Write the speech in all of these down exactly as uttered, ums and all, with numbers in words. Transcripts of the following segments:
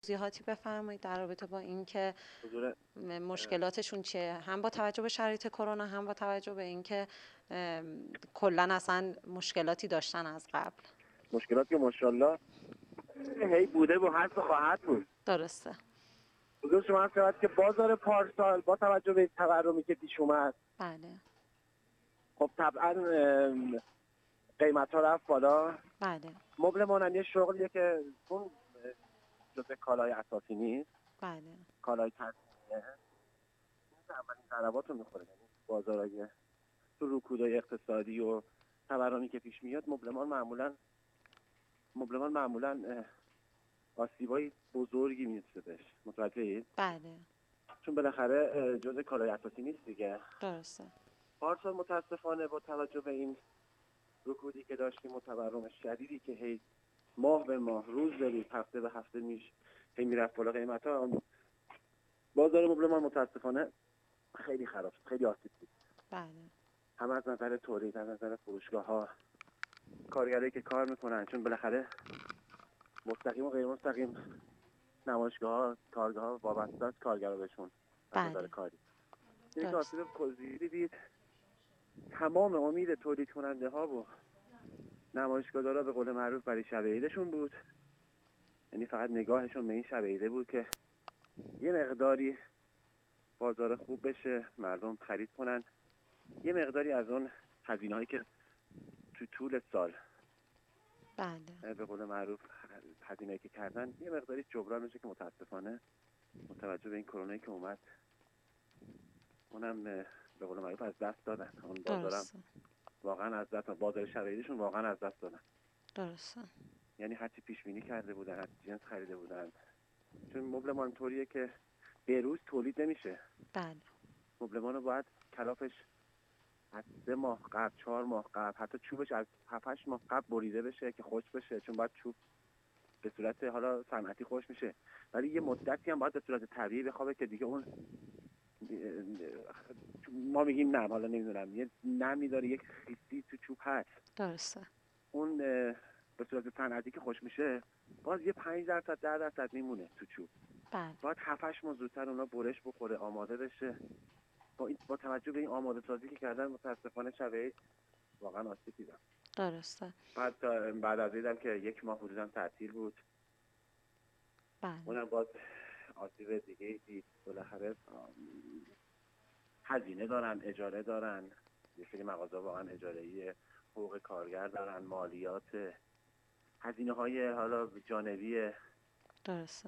توضیحاتی بفرمایید در رابطه با اینکه حضور مشکلاتشون چیه، هم با توجه به شرایط کرونا، هم با توجه به اینکه کلا اصلا مشکلاتی داشتن از قبل. مشکلاتی که ماشاءالله هی بوده و هست و خواهد بود. درسته. حضور شما هست شود که بازار پارسال با توجه به تورمی که پیش اومد، بله. خب طبعا قیمت ها رفت بالا. بله. مبل مانندی شغلیه که اون جزء کالای اساسی نیست. بله. کالای تصمیه این که اولین ضربات رو میخوره. یعنی بازارهای تو رکودهای اقتصادی و تورمی که پیش میاد مبلمان معمولا مبلمان معمولا آسیبای بزرگی میرسه بهش. متوجهید؟ بله. چون بالاخره جزء کالای اساسی نیست دیگه. درسته. پارسال متاسفانه با توجه به این رکودی که داشتیم و تورم شدیدی که هی ماه به ماه، روز به روز، هفته به هفته میش هی میرفت بالا قیمتا، بازار مبلمان متاسفانه خیلی خراب شد، خیلی آسیب دید. بله. هم از نظر تولید، از نظر فروشگاه ها، کارگرایی که کار میکنن، چون بالاخره مستقیم و غیر مستقیم نمایشگاه ها، کارگاه ها وابسته است کارگرا بهشون از نظر کاری. یک آسیب پذیری دید. تمام امید تولید کننده ها و نمایشگاه دارا به قول معروف برای شب عیدشون بود. یعنی فقط نگاهشون به این شب عیده بود که یه مقداری بازار خوب بشه، مردم خرید کنن، یه مقداری از اون هزینه‌هایی که تو طول سال بله به قول معروف هزینه‌ای که کردن یه مقداری جبران بشه، که متاسفانه متوجه به این کرونایی که اومد اونم به قول معروف از دست دادن. اون بازارم واقعا از دست، بازار شب عیدشون واقعا از دست دادن. درسته. یعنی هرچی پیش بینی کرده بودن، هرچی جنس خریده بودن، چون مبلمان طوریه که به روز تولید نمیشه. بله. مبلمان رو باید کلافش از سه ماه قبل، چهار ماه قبل، حتی چوبش از هفت هشت ماه قبل بریده بشه که خوش بشه، چون باید چوب به صورت حالا صنعتی خوش میشه، ولی یه مدتی هم باید به صورت طبیعی بخوابه که دیگه اون ما میگیم نم، حالا نمیدونم، یه نمی داره، یک خیسی تو چوب هست. درسته. اون به صورت صنعتی که خوش میشه باز یه پنج درصد ده درصد میمونه تو چوب. بله. باید هفت هشت ماه زودتر اونا برش بخوره، آماده بشه. با, این با توجه به این آماده سازی که کردن متاسفانه شب عید واقعا آسیب دیدم. درسته. بعد بعد از دیدم که یک ماه حدوداً تعطیل بود. بله. اونم باز آسیب دیگه دید. بالاخره هزینه دارن، اجاره دارن، یه سری مغازه واقعا اجاره‌ای، حقوق کارگر دارن، مالیات، هزینه های حالا جانبی. درسته.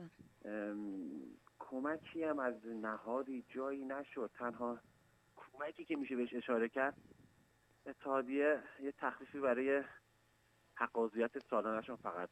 کمکی هم از نهادی جایی نشد. تنها کمکی که میشه بهش اشاره کرد اتحادیه یه تخفیفی برای حق عضویت سالانه‌شون فقط،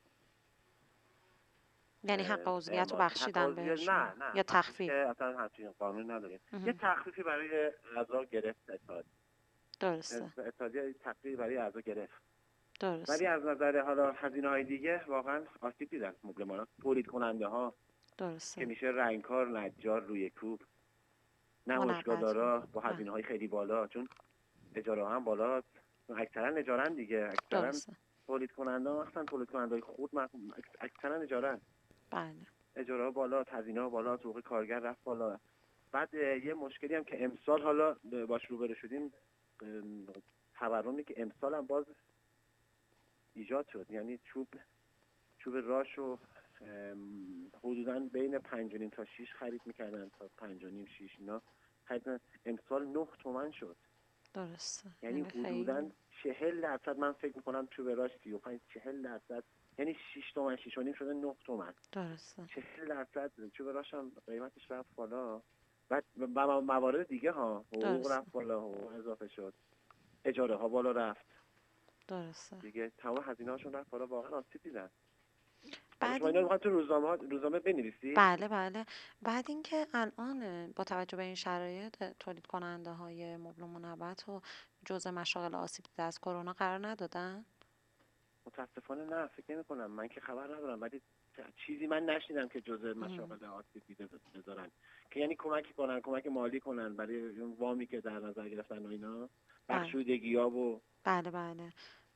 یعنی حق عضویت رو بخشیدن بهشون نه نه یا تخفیف؟ اصلا همچین قانون نداریم. یه تخفیفی برای اعضا گرفت اتحادیه. درسته. اتحادیه تخفیفی برای اعضا گرفت. درسته. ولی از نظر حالا هزینه‌های دیگه واقعا آسیب دیدن مبلمانا، تولید کننده ها. درسته. که میشه رنگکار، نجار، روی کوب، نمایشگاه دارا با هزینه‌های خیلی بالا، چون اجاره هم بالا، اکثرا اجارن دیگه، اکثرا تولید کننده ها، اصلا تولید کننده خود اکثرا اجاره. بله. اجاره ها بالا، هزینه ها بالا، حقوق کارگر رفت بالا. بعد یه مشکلی هم که امسال حالا باش روبرو شدیم، تورمی که امسال هم باز ایجاد شد. یعنی چوب چوب راشو حدوداً بین پنج و نیم تا شیش خرید میکردن، تا پنج و نیم شیش اینا خریدن. امسال نه تومن شد. درسته. یعنی حدوداً چهل درصد من فکر میکنم چوب راش سی و پنج چهل درصد، یعنی شش تومن شش و نیم شده نه تومن. درسته. چهل درصد چوب راش هم قیمتش رفت بالا. بعد موارد دیگه ها، حقوق رفت بالا، حقوق اضافه شد، اجاره ها بالا رفت. درسته. دیگه تمام هزینه هاشون رفت بالا، واقعا آسیب دیدن. بعد شما اینا رو تو روزنامه روزنامه بنویسی؟ بله بله. بعد اینکه الان با توجه به این شرایط تولید کننده های مبل و منبت و جزء مشاغل آسیب دیده از کرونا قرار ندادن؟ متاسفانه نه، فکر نمی کنم. من که خبر ندارم، ولی چیزی من نشنیدم که جزء مشاغل آسیب دیده بذارن، که یعنی کمکی کنن، کمک مالی کنن برای اون وامی که در نظر گرفتن و اینا، بخشودگی‌ها و بله بله.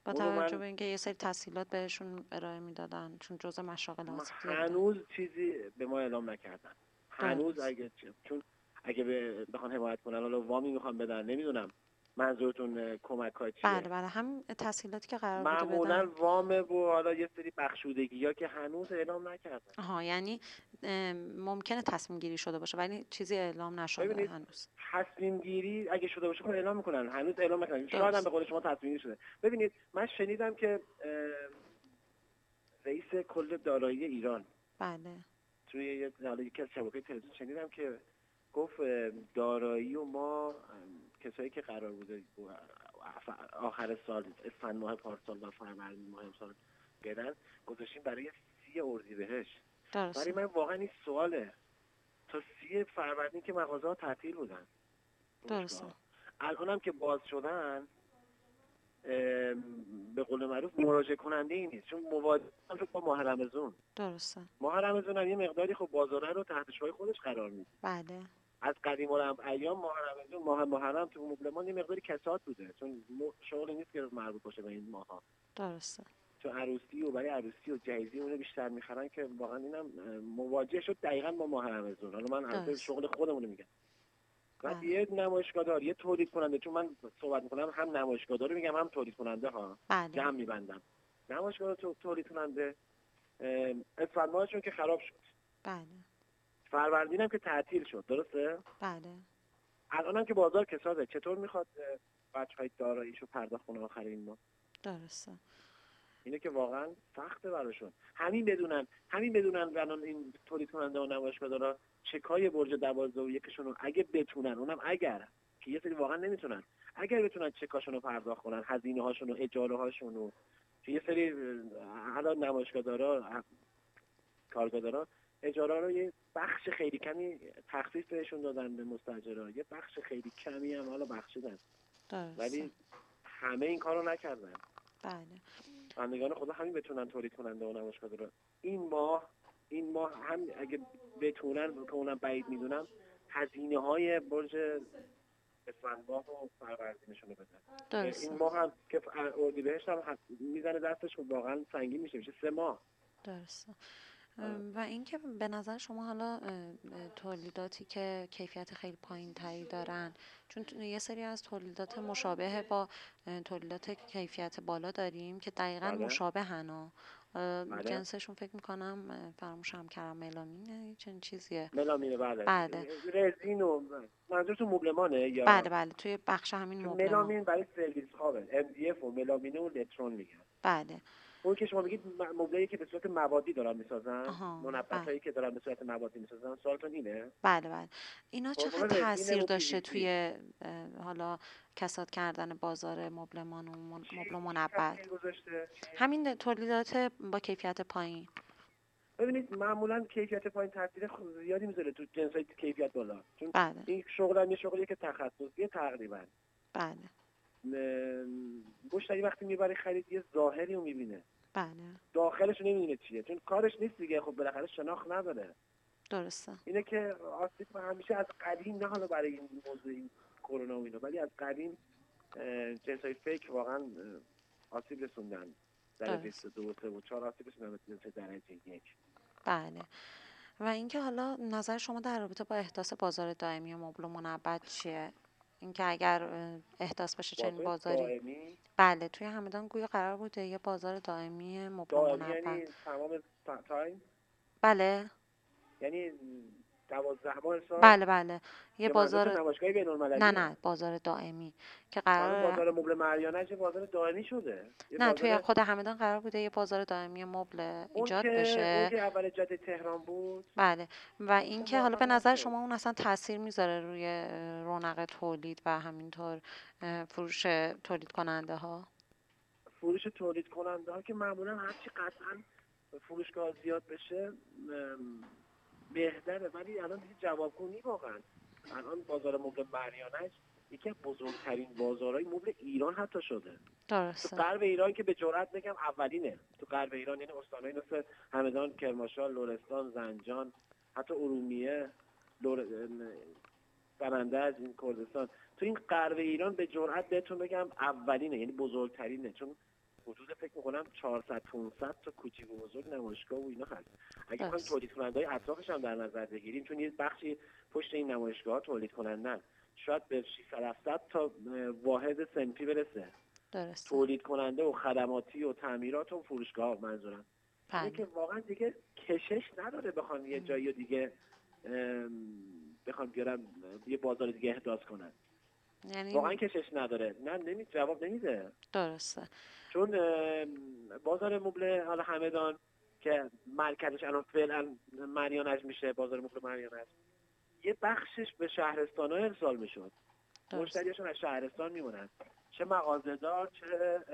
با اونو توجه من به اینکه یه سری تسهیلات بهشون ارائه میدادن چون جزء مشاغل من آسیب دیده بودن. هنوز چیزی به ما اعلام نکردن. هنوز درست. اگه چ- چون اگه به- بخوان حمایت کنن، حالا وامی میخوان بدن، نمیدونم منظورتون کمک های چیه. بله بله همین تسهیلاتی که قرار بوده معمولا بدن. وامه و حالا یه سری بخشودگی ها که هنوز اعلام نکردن. آها یعنی ام، ممکنه تصمیم گیری شده باشه ولی چیزی اعلام نشده ببینید هنوز. تصمیم گیری اگه شده باشه خب اعلام میکنن، هنوز اعلام نکردن. شاید هم به درست. قول شما تصمیم گیری شده. ببینید من شنیدم که اه، رئیس کل دارایی ایران بله توی یه حالا یکی از شبکه‌های تلویزیون شنیدم که گفت اه، دارایی و ما اه، کسایی که قرار بوده آخر سال اسفند ماه پارسال و فروردین ماه امسال بدن گذاشتیم برای سی اردیبهشت. برای درسته. من واقعا این سواله، تا سی فروردین که مغازه ها تعطیل بودن، درسته. الان هم که باز شدن ام، به قول معروف مراجعه کننده ای نیست، چون مواجه هم شد با ماه رمضان. درسته. ماه رمضان هم یه مقداری خب بازاره رو تحت شعاع خودش قرار میده. بله از قدیم الایام ماه رمضان، ماه محرم تو مبلمان یه مقداری کساد بوده، چون م- شغل نیست که مربوط باشه به این ماها. درسته. چون عروسی و برای عروسی و جهیزی اونو بیشتر میخرن که واقعا اینم اه، مواجه شد دقیقاً با ماه رمضان. حالا من البته درست. شغل خودمون میگم. بعد بله یه نمایشگاه دار، یه تولید کننده، چون من صحبت میکنم هم نمایشگاه دار میگم هم تولید کننده ها، بله جمع میبندم. نمایشگاه تو تولید کننده اسفند ماهشون که خراب شد، بله فروردین هم که تعطیل شد، درسته؟ بله الان هم که بازار کساده، چطور میخواد بچهای داراییشو پرداخت کنه آخر این ماه؟ درسته. اینه که واقعا سخته براشون. همین بدونن همین بدونن الان این تولید کننده و نمایشگاه دارا چکای برج دوازده و یکشون رو اگه بتونن، اونم اگر، که یه سری واقعا نمیتونن، اگر بتونن چکاشون رو پرداخت کنن، هزینه هاشون و اجاره هاشون رو، که یه سری الان نمایشگاه دارا کارگاه دارا اجاره رو یه بخش خیلی کمی تخفیف بهشون دادن به مستاجرها، یه بخش خیلی کمی هم حالا بخشیدن، درسته. ولی همه این کارو نکردن. بله بندگان خدا همین بتونن تولید کننده و نمایشگاه رو این ماه این ماه هم اگه بتونن، که اونم بعید میدونم، هزینه های برج اسفند ماه و فروردینشون رو بدن. درسته. این ماه هم که اردیبهشت هم میزنه دستش، واقعا سنگین میشه، میشه سه ماه. درسته. ام، و اینکه به نظر شما حالا اه، اه، تولیداتی که کیفیت خیلی پایین تری دارن، چون تو- یه سری از تولیدات مشابه با اه، تولیدات کیفیت بالا داریم که دقیقا بله مشابه هن بله جنسشون فکر میکنم فراموشم کردم ملامینه چنین چیزیه. ملامینه. بله بله رزین و منظورتون مبلمانه بله یا بله توی بخش همین چون مبلمان. ملامین برای سرویس خوابه، ام دی اف و ملامینه و لترون میگن. بله اون که شما بگید مبلایی که به صورت موادی دارن میسازن، آها بله منبتایی که دارن به صورت موادی میسازن، سوالتون اینه؟ بله بله اینا چقدر فرمول رزینه تاثیر و پی داشته وی سی. توی اه، حالا کساد کردن بازار مبلمان و من- چی مبل و چی منبت؟ تاثیر گذاشته؟ چی؟ همین تولیدات با کیفیت پایین. ببینید معمولا کیفیت پایین تاثیر خ- زیادی میذاره تو جنسای کیفیت بالا، چون بله این شغل هم یه شغلیه که تخصصیه تقریبا. بله م- مشتری وقتی میبره خرید یه ظاهری رو میبینه، بله داخلش رو نمیبینه چیه، چون کارش نیست دیگه، خب بالاخره شناخت نداره. درسته. اینه که آسیب همیشه از قدیم، نه حالا برای این موضوع این کرونا و اینا، ولی از قدیم جنسای فیک واقعا اه، آسیب رسوندن. درجه درست. سه دو سه و چهار آسیب رسوندن به جنس درجه یک. بله و اینکه حالا نظر شما در رابطه با احداث بازار دائمی مبل و منبت چیه؟ اینکه اگر اه، احداث بشه چنین بازار بازاری. دائمی بله توی همدان گویا قرار بوده یه بازار دائمی مبل و دائمی منبت. یعنی تمام تا- تایم، بله یعنی دوازده ماه سال، بله بله یه یا منظورتون بازار. نمایشگاه بین نه المللیه؟ نه بازار دائمی که الان قرار. بازار مبل مریانه چه بازار دائمی شده، یه نه توی بازار. خود همدان قرار بوده یه بازار دائمی مبل اون ایجاد که اون بشه. که اول جاده تهران بود. بله و خب اینکه حالا به موفق نظر نشد. شما اون اصلا تاثیر میذاره روی اه، رونق تولید و همینطور اه، فروش تولید کننده ها؟ فروش تولید کننده ها که معمولا هرچی قطعا فروشگاه زیاد بشه م، بهتره، ولی الان دیگه جوابگو نی واقعا. الان بازار مبل مریانش یکی از بزرگترین بازارهای مبل ایران حتی شده. تو درسته. غرب ایران که به جرئت بگم اولینه. تو غرب ایران یعنی استانایی مثل همدان، کرمانشاه، لرستان، زنجان، حتی ارومیه، لور... برنده از این کردستان، تو این غرب ایران به جرئت بهتون بگم اولینه، یعنی بزرگترینه، چون حدود فکر میکنم چهارصد پانصد تا کوچیک و بزرگ نمایشگاه و اینا هست. اگه بخوایم درست. تولید کننده های اطرافش هم در نظر بگیریم، چون یه بخشی پشت این نمایشگاه ها تولید کنندن، شاید به ششصد هفتصد تا واحد صنفی برسه. درسته. تولید کننده و خدماتی و تعمیرات و فروشگاه منظورم. اینه بله. که واقعا دیگه کشش نداره بخوان یه جایی دیگه بخوان بیارن یه بازار دیگه احداث کنن. یعنی واقعا کشش نداره. نه نمی جواب نمیده. درسته. چون بازار مبل حالا همدان که مرکزش الان فعلا مریانج میشه، بازار مبل مریانج، یه بخشش به شهرستان‌ها ارسال میشد. مشتریاشون از شهرستان میمونن، چه مغازه‌دار چه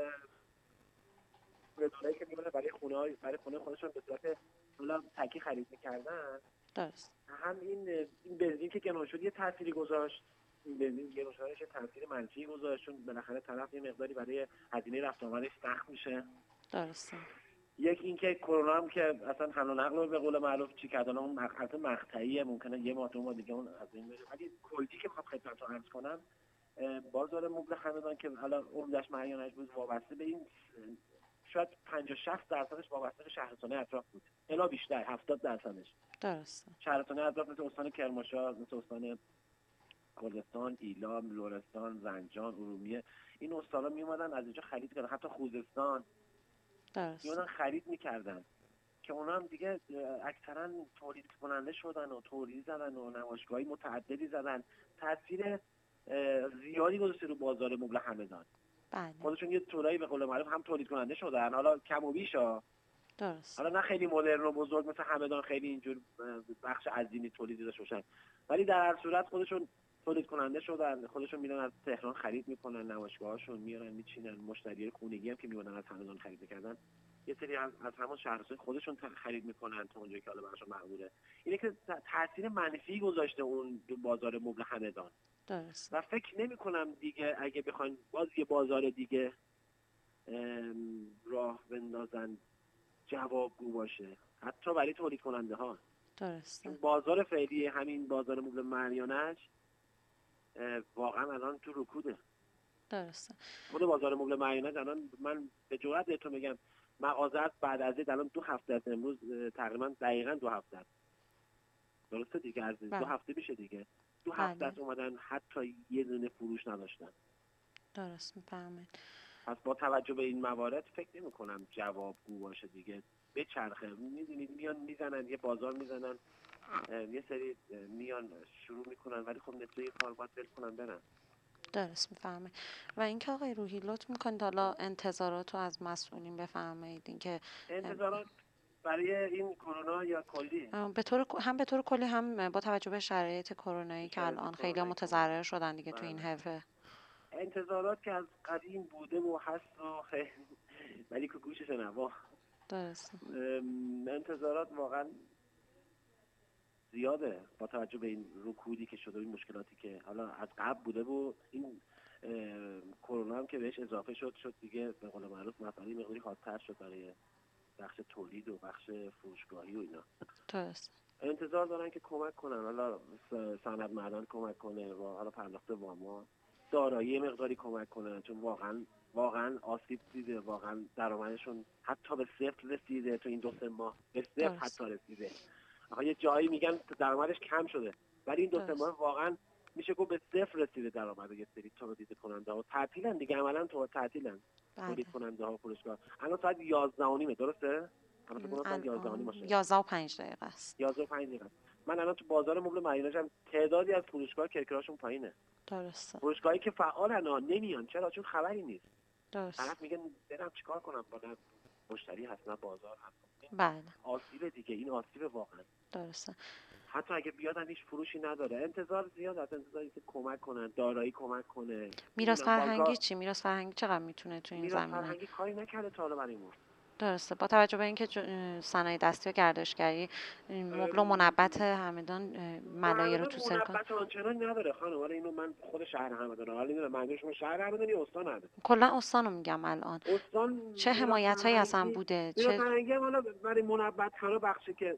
رسانه‌ای که میمونه برای خونه برای خونه خودشون به صورت حالا تکی خرید میکردن. درست. هم این این بنزین که گرون شد یه تأثیری گذاشت. این بنزین گرون شدنش تأثیر منفی گذاشت، چون بالاخره طرف یه مقداری برای هزینه رفت آمدش سخت میشه. درسته. یک اینکه کرونا هم که اصلا حمل و نقل رو به قول معروف چی کردن، اون مقطع مقطعیه، ممکنه یه ماه دو ماه دیگه اون از این بره. ولی کلی که میخوام خدمتتون عرض کنم، بازار مبل همدان که حالا عمدش مریانج بود، وابسته به این شاید پنجاه شصت درصدش وابسته به شهرستانه اطراف بود، الا بیشتر هفتاد درصدش. درسته. شهرستانه اطراف مثل استان کرمانشاه، مثل استان کردستان، ایلام، لرستان، زنجان، ارومیه، این استانا می اومدن از اینجا خرید کردن. حتی خوزستان درست. می اومدن خرید میکردن که اونا هم دیگه اکثرا تولید کننده شدن و تولید زدن و نمایشگاهی متعددی زدن. تاثیر زیادی گذاشته رو بازار مبل همدان. بله. خودشون یه طورایی به قول معروف هم تولید کننده شدن، حالا کم و بیشا، درست. حالا نه خیلی مدرن و بزرگ مثل همدان خیلی اینجور بخش عظیمی تولیدی داشته باشن، ولی در هر صورت خودشون تولید کننده شدن. خودشون میرن از تهران خرید میکنن، نمایشگاهاشون میارن میچینن. مشتری خونگی هم که میونن از همدان خرید میکردن، یه سری از از همون شهرستان خودشون خرید میکنن تا اونجایی که حالا براشون مقبوله. اینه که تاثیر منفی گذاشته اون بازار مبل همدان. درست. و فکر نمی کنم دیگه اگه بخواین باز یه بازار دیگه راه بندازن جوابگو باشه، حتی برای تولید کننده ها. درسته. بازار فعلی همین بازار مبل مریانج واقعا الان تو رکوده. درسته. خود بازار مبل مریانج الان من به جرئت بهتون میگم مغازه بعد از الان دو هفته است، امروز تقریبا دقیقاً دو هفته است. درسته دیگه، از دو هفته میشه دیگه. دو هفته است اومدن حتی یه دونه فروش نداشتن. درست میفهمید. پس با توجه به این موارد فکر نمی کنم جوابگو باشه دیگه. به چرخه میدونید میان میزنن یه بازار میزنن، یه سری میان شروع میکنن، ولی خب نتیجه کار باید ول کنن برن. درست میفهمید. و اینکه آقای روحی لطف میکنید حالا انتظارات رو از مسئولین بفرمایید. اینکه انتظارات برای این کرونا یا کلی؟ به طور هم به طور کلی هم با توجه به شرایط کرونایی که الان خیلی متضرر شدن دیگه تو این حوزه. انتظارات که از قدیم بوده و هست و ولی که گوشش نوا. درست. انتظارات واقعا زیاده با توجه به این رکودی که شده و این مشکلاتی که حالا از قبل بوده و این کرونا هم که بهش اضافه شد شد دیگه به قول معروف مسئله مقداری حادتر شد برای بخش تولید و بخش فروشگاهی و اینا. درست. انتظار دارن که کمک کنن، حالا صنعت معدن کمک کنه و حالا پرداخت وام، دارایی مقداری کمک کنن، چون واقعا واقعا آسیب دیده، واقعا درآمدشون حتی به صفر رسیده تو این دو سه ماه، به صفر حتی رسیده. آخه یه جایی میگن درآمدش کم شده، ولی این دو سه ماه واقعا میشه گفت به صفر رسیده درآمد یه سری تولید کننده ها. تعطیلن دیگه، عملاً تو تعطیلن تولید کننده ها فروشگاه. الان ساعت یازده و نیم درسته؟ الان فکر کنم ساعت یازده و نیم باشه. یازده و پنج دقیقه است. یازده و پنج دقیقه. من الان تو بازار مبل مریانج هم تعدادی از فروشگاه کرکراشون پایینه. درسته. فروشگاهی که فعالن ها نمیان، چرا؟ چون خبری نیست. درست. طرف میگه برم چیکار کنم، با نه مشتری هست نه بازار هست. بله. آسیب دیگه، این آسیب واقعا. درسته. حتی اگه بیادن هیچ فروشی نداره. انتظار زیاد از انتظاری که کمک کنن، دارایی کمک کنه. میراث فرهنگی چی؟ میراث فرهنگی چقدر میتونه تو این زمینه؟ میراث فرهنگی کاری نکرده تا حالا برای ما. درسته. با توجه به اینکه صنایع دستی و گردشگری مبل و منبت همدان ملایه رو تو سر کار منبت آنچنان نداره خانم. حالا اینو من خود شهر همدان، حالا اینو من شما شهر همدان یا استان همدان؟ کلا استانو میگم الان. استان چه حمایتایی اصلا بوده؟ چه فرهنگی حالا برای منبت ها بخشی که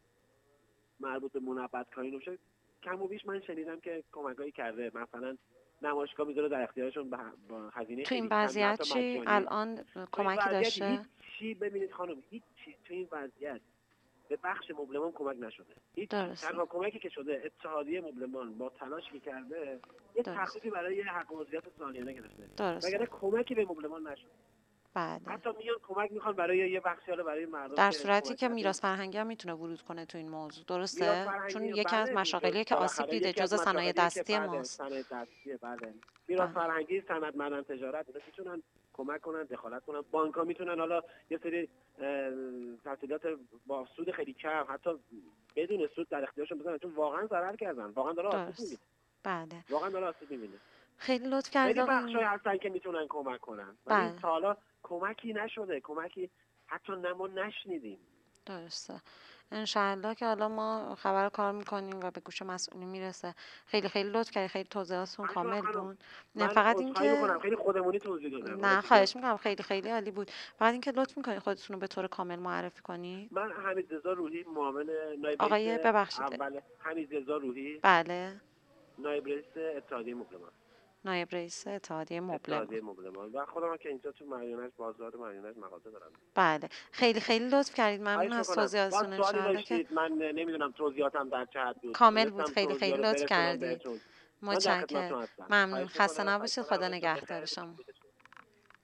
مربوط به منبت کاری نمیشه، کم و بیش من شنیدم که کمکایی کرده. مثلا نمایشگاه میذاره در اختیارشون با با هزینه تو این خیلی کم یا وضعیت حتی چی مجانی. الان تو این کمکی وضعیت هیچ داشته؟ چی، ببینید خانم، هیچ چی تو این وضعیت به بخش مبلمان کمک نشده. هیچ چی. درسته تنها کمکی که شده اتحادیه مبلمان با تلاشی که کرده یه درست تخفیفی برای حق عضویت سالیانه گرفته، درسته وگرنه کمکی به مبلمان نشده. بله. حتی میان کمک میخوان برای یه بخشی، حالا برای مردم در که صورتی کمک که کرده. میراث فرهنگی هم میتونه ورود کنه تو این موضوع، میراث درسته؟ چون فرهنگی، یکی از بله، مشاغلیه که آسیب بالاخره دیده یکی از جز صنایع مشاغلیه که دستی بله ماست. صنایع دستیه. بله، میراث بله فرهنگی، صنعت، معدن تجارت، اینا میتونن کمک کنن، دخالت کنن. بانک ها میتونن حالا یه سری اه، تسهیلات با سود خیلی کم، حتی بدون سود در اختیارشون بزنن، چون واقعا ضرر کردن، واقعا داره آسیب درست میبینه، بله. واقعا داره آسیب میبینه. خیلی لطف کردید خیلی آقای بخشای هستن که میتونن کمک کنن، ولی بله تا حالا کمکی نشده، کمکی حتی نما نشنیدیم. درسته. انشالله که حالا ما خبر کار میکنیم و به گوش مسئولین میرسه. خیلی خیلی لطف کردید، خیلی توضیحاتتون خواهش می‌کنم کامل خانم، بود. نه من فقط عذرخواهی اینکه میکنم خیلی خودمونی توضیح دادم. نه خواهش میکنم، خیلی خیلی عالی بود. فقط اینکه لطف میکنید خودتون رو به طور کامل معرفی کنید. من حمیدرضا روحی، معاون نایب آقای رئیس ببخشید اول، حمیدرضا روحی، بله نایب رئیس اتحادیه مبلمان، نایب رئیس اتحادیه مبلمان. اتحادیه مبلمان و خودم هم که اینجا تو مریانش بازار مریانش مغازه دارم. بله خیلی خیلی لطف کردید، ممنون خواهش از میکنم. باز توضیحاتتون. سوالی انشالله که داشتید، من نمیدونم توضیحاتم در چه حد بود، کامل بود. تونستم خیلی توضیحا خیلی رو لطف برسونم کردید. بهتون. من در متشکرم. خدمتتون هستم. ممنون. خواهش خسته میکنم. خواهش نباشید. میکنم. خدا روزتون بخیر. نگهدار شما.